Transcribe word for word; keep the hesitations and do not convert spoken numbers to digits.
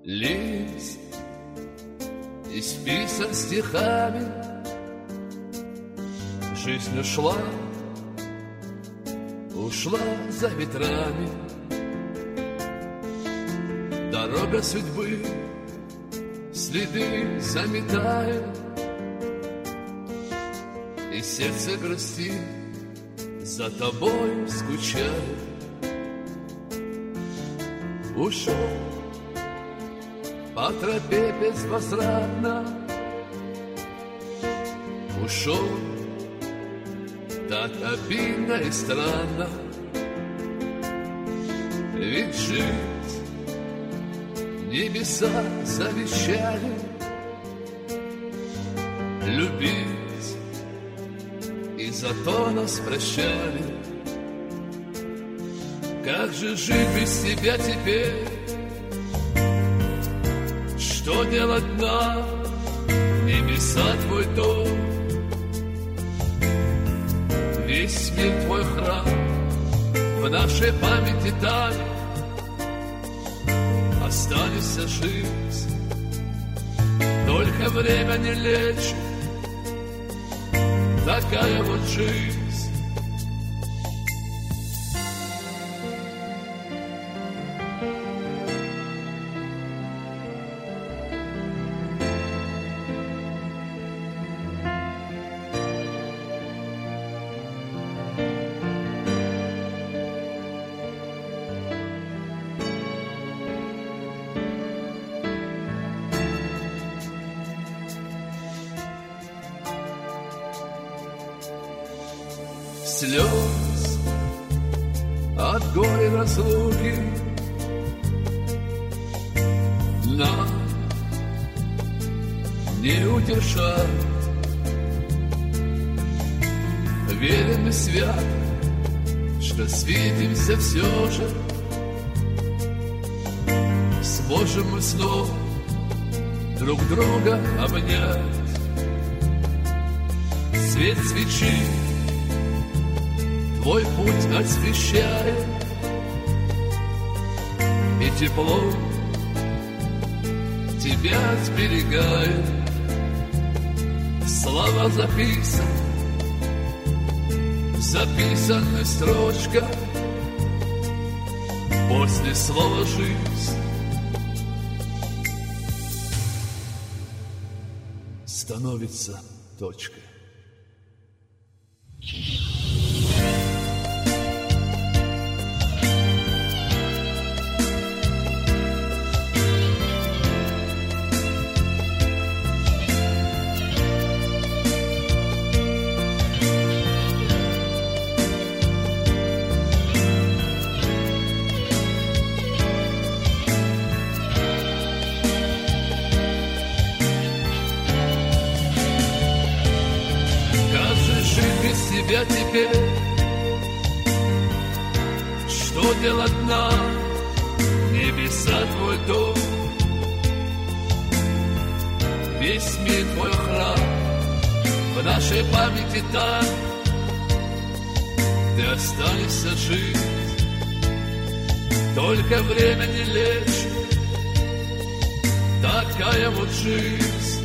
Лист исписан стихами, жизнь ушла, ушла за ветрами. Дорога судьбы следы заметает, и сердце грустит, за тобой скучает. Ушел по тропе безвозвратно, ушел так обидно и странно. Ведь жить небеса завещали, любить, и зато нас прощали. Как же жить без тебя теперь? Что делать нам? Небеса твой дом, весь мир твой храм, в нашей памяти тает. Останется жить, только время не лечит. Такая вот жизнь. Слез от горя разлуки нам не удержать. Верим и свят, что свидимся все же. Сможем мы снова друг друга обнять. Свет свечи твой путь освещает, и тепло тебя сберегает. Слова записан, записаны строчка, после слова жизнь становится точкой. Тебя теперь, что делать нам? Небеса твой дом, весь мир твой храм, в нашей памяти там ты останешься жить. Только время не лечит, такая вот жизнь.